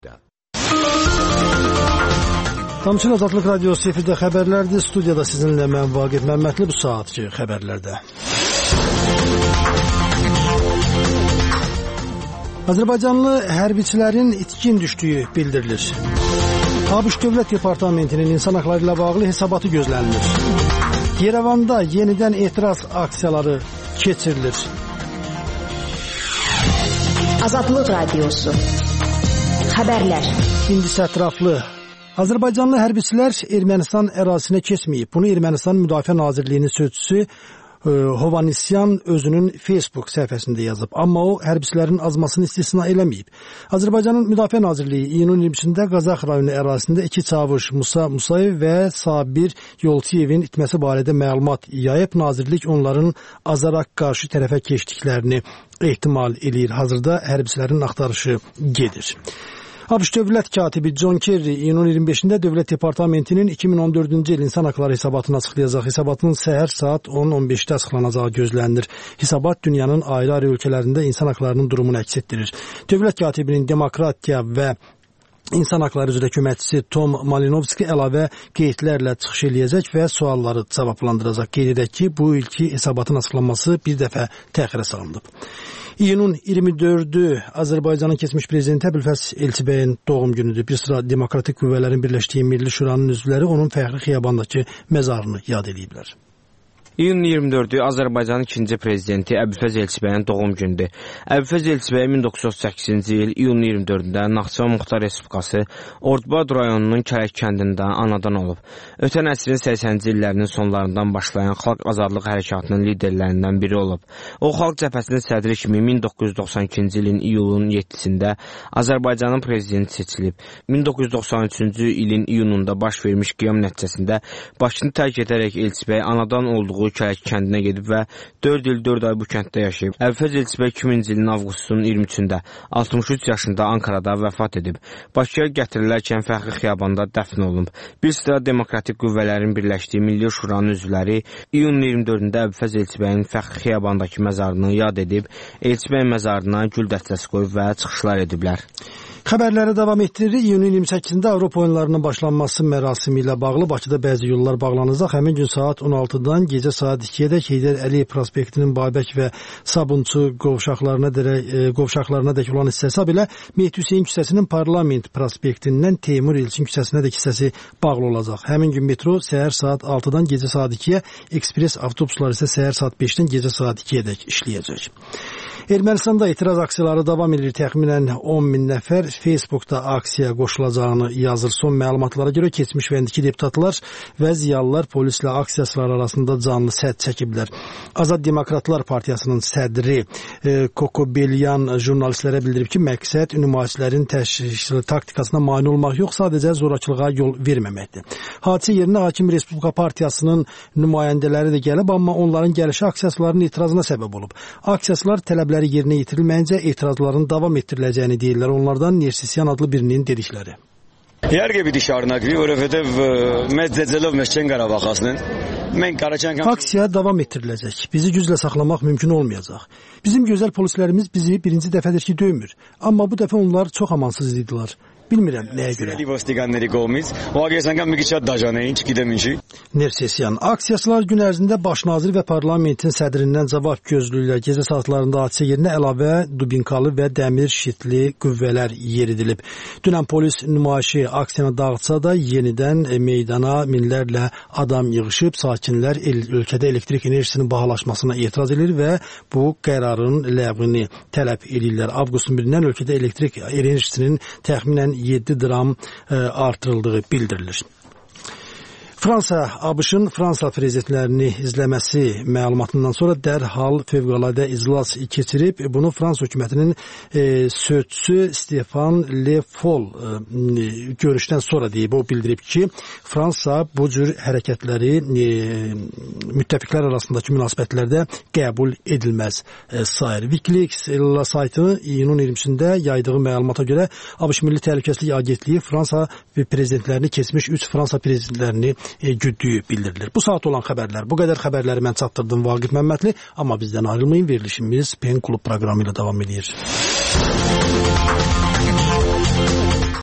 Tamçın Azadlıq Radiosu efirdə xəbərlərdir. Studiyada sizinlə mən Vaqif Məmmədli bu saatki xəbərlərdə. Azərbaycanlı hərbiçilərin itkin düşdüyü bildirilir. ABŞ Dövlət Departamentinin insan haqları ilə bağlı hesabatı gözlənilir. Yerevanda yenidən etiraz aksiyaları keçirilir. Azadlıq Radiosu xəbərlər. İndi ətraflı. Azərbaycanlı hərbiçilər Ermənistan ərazisinə keçməyib. Bunu Ermənistan Müdafiə Nazirliyinin sözçüsü Hovannisyan özünün Facebook səhifəsində yazıb. Amma o, hərbiçilərin azmasını istisna eləməyib. Azərbaycanın Müdafiə Nazirliyi iyunun 20-sində Qazax rayonu ərazisində 2 çavuş Musa Musayev və Sabir Yolçiyevin itməsi barədə məlumat yayıb. Nazirlik onların azaraq qarşı tərəfə keçdiklərini ehtimal eləyir. Hazırda hərbiçilərin axtarışı gedir. ABŞ Dövlət katibi John Kerry iyunun 25-də Dövlət Departamentinin 2014-cü il insan haqları hesabatını açıqlayacaq. Hesabatın səhər saat 10-15-də açıqlanacağı gözlənilir. Hesabat dünyanın ayrı-ayrı ölkələrində insan haqlarının durumunu əks etdirir. Dövlət katibinin demokratiya və İnsan haqları üzrə köməkçisi Tom Malinovski əlavə qeydlərlə çıxış eləyəcək və sualları cavablandıracaq. Qeyd edək ki, bu ilki hesabatın açıqlanması bir dəfə təxirə salınıb. İyunun 24-ü Azərbaycanın keçmiş prezidenti Əbülfəz Elçibəyin doğum günüdür. Bir sıra demokratik qüvvələrin birləşdiyi Milli Şuranın üzvləri onun fəxri xiyabandakı məzarını yad ediblər. İyunun 24-ü Azərbaycanın ikinci prezidenti Əbülfəz Elçibəyin doğum gündür. Əbülfəz Elçibəy 1938-ci il iyunun 24-də Naxçıvan Muxtar Respublikası Ordubad rayonunun Kərək kəndində anadan olub. Ötən əsrin 80-ci illərinin sonlarından başlayan xalq azadlıq hərəkatının liderlərindən biri olub. O, xalq cəbhəsinin sədri kimi 1992-ci ilin iyulun 7-sində Azərbaycanın prezidenti seçilib. 1993-cü ilin iyununda baş vermiş qiyam nəticəsində Bakını tərk edərək Elçibəy anadan olduğu Kərək kəndinə gedib və 4 il 4 ay bu kənddə yaşayıb. Əbülfəz Elçibəy 2000-ci ilin avqustun 23-də 63 yaşında Ankarada vəfat edib. Bakıya gətirilərkən fəxri xiyabanda dəfn olunub. Bir sıra demokratik qüvvələrin birləşdiyi Milli Şuranın üzvləri iyunun 24-də Əbülfəz Elçibəyin fəxri xiyabandakı məzarını yad edib, Elçibəy məzarına gül dəstəsi qoyub və çıxışlar ediblər. Xəbərləri davam etdiririk. İyunun 28-də Avropa oyunlarının başlanması mərasimi ilə bağlı Bakıda bəzi yollar bağlanacaq. Həmin gün saat 16-dan gecə saat 2-yə Heydər Əliyev prospektinin Babək və Sabunçu qovşaqlarına dək olan hissəsi, belə Mehdi Hüseyn küçəsinin Parlament prospektindən Teymur Elçin küçəsinə dək hissəsi bağlı olacaq. Həmin gün metro səhər saat 6-dan gecə saat 2-yə, ekspres avtobuslar isə səhər saat 5-dən gecə saat 2-yə dək işləyəcək. Ermənistanda etiraz aksiyaları davam edir. Təxminən 10 min nəfər Facebookda aksiyaya qoşulacağını yazır. Son məlumatlara görə keçmiş və indiki deputatlar və ziyalılar polislə aksiya sıraları arasında canlı sədd çəkiblər. Azad Demokratlar Partiyasının sədri Kokobelyan jurnalistlərə bildirib ki, məqsəd nümayişlərin təşkil taktikasına mane olmaq yox, sadəcə zorakılığa yol verməməkdir. Hadisə yerinə Hakim Respublika Partiyasının nümayəndələri də gəlib, amma onların gəlişi aksiyasıların etirazına səbəb olub. Aksiyasılar tələbləri yerinə yetirilməyincə etirazların davam etdiriləcəyini deyirlər. Onlardan Nersisyan adlı birinin dedikləri. Երգե պիտի շարունակվի, որովհետև մեծ ձեզելով մեզ չեն կարող վախացնել։ Մենք առաջ Aksiya davam etdiriləcək. Bizi güclə saxlamaq mümkün olmayacaq. Bizim gözəl polislərimiz bizi birinci dəfədir ki döymür. Amma bu dəfə onlar çox amansız idilər. Bilmirəm nəyə görə. Nersisyan. Aksiyaçılar gün ərzində baş nazir və parlamentin sədrindən cavab gözləyirlər. Gecə saatlarında hadisə yerinə əlavə dubinkalı və dəmir şitli qüvvələr yeridilib. Dünən polis nümayişi aksiyanı dağıtsa da yenidən meydana minlərlə adam yığışıb. Sakinlər ölkədə elektrik enerjisinin bahalaşmasına etiraz edir və bu qərarın ləğvini tələb edirlər. Avqustun 1-dən ölkədə elektrik enerjisinin təxminən 7 dram artırıldığı bildirilir. Fransa, ABŞ-ın Fransa prezidentlərini izləməsi məlumatından sonra dərhal fövqəladə iclas keçirib. Bunu Fransa hökumətinin sözçüsü Stefan Le Foll görüşdən sonra deyib. O bildirib ki, Fransa bu cür hərəkətləri müttəfiqlər arasındakı münasibətlərdə qəbul edilməz sayır. Wikileaks saytı iyunun 20-sində yaydığı məlumata görə ABŞ Milli Təhlükəsizlik Agentliyi Fransa prezidentlərini keçmiş 3 Fransa prezidentlərini güddüyü bildirilir. Bu saat olan xəbərlər. Bu qədər xəbərləri mən çatdırdım Vaqif Məmmədli, amma bizdən ayrılmayın, verilişimiz PEN Klub proqramı ilə davam edir.